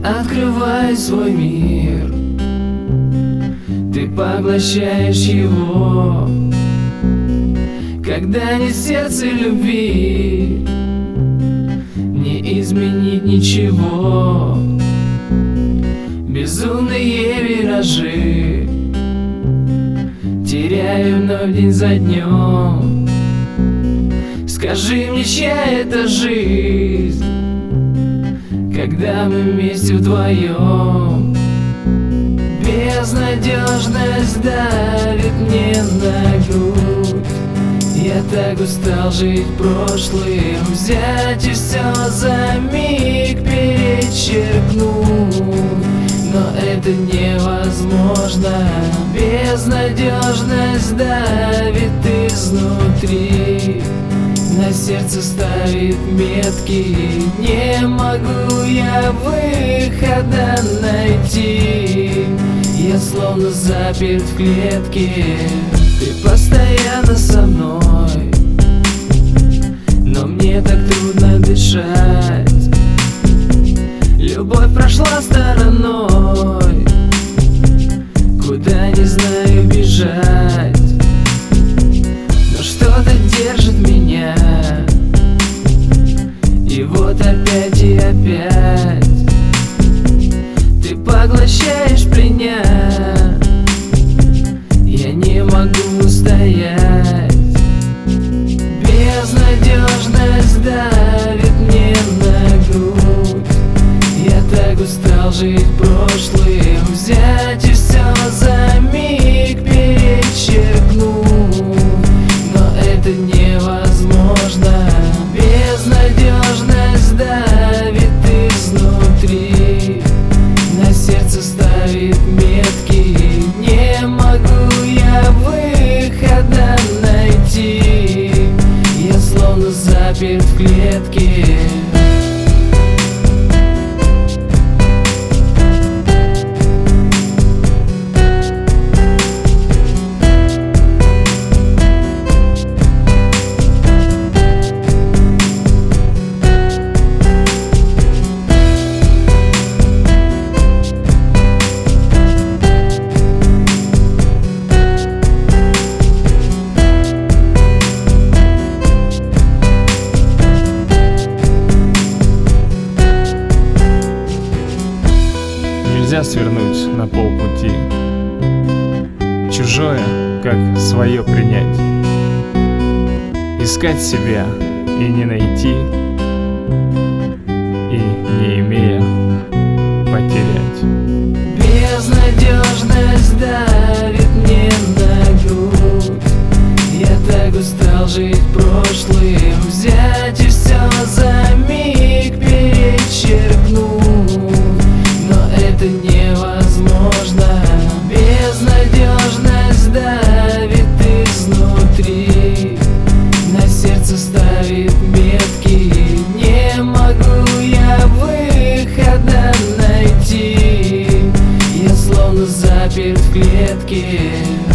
открываю свой мир, ты поглощаешь его. Когда нет сердца любви, не изменить ничего. Безумные виражи теряю вновь день за днем. Скажи мне, чья это жизнь, когда мы вместе вдвоем? Безнадежность давит мне на грудь. Я так устал жить прошлым, взять и все за миг перечеркнуть. Но это невозможно. Безнадежность давит изнутри, на сердце ставит метки. Не могу я выхода найти, я словно заперт в клетке. Ты постоянно со мной, но мне так трудно дышать. Любовь прошла стороной, куда не знаю бежать. Но что-то держит меня, и вот опять и опять ты поглощаешь меня. Я не могу устоять. Безнадежность давит мне на грудь. Я так устал жить прошлым, взять и все за миг перечеркнуть. Но это невозможно. Безнадежность давит изнутри, на сердце ставит метки. Не могу я выхода найти, я словно заперт в клетке. Нельзя свернуть на полпути, чужое, как свое принять. Искать себя и не найти, и не имея потерять. Безнадежность давит мне на грудь. Я так устал жить прошлым, взять и все за миг перечеркнуть. Но это невозможно. Безнадежность давит изнутри, на сердце ставит метки. Не могу я выхода найти, я словно заперт в клетке.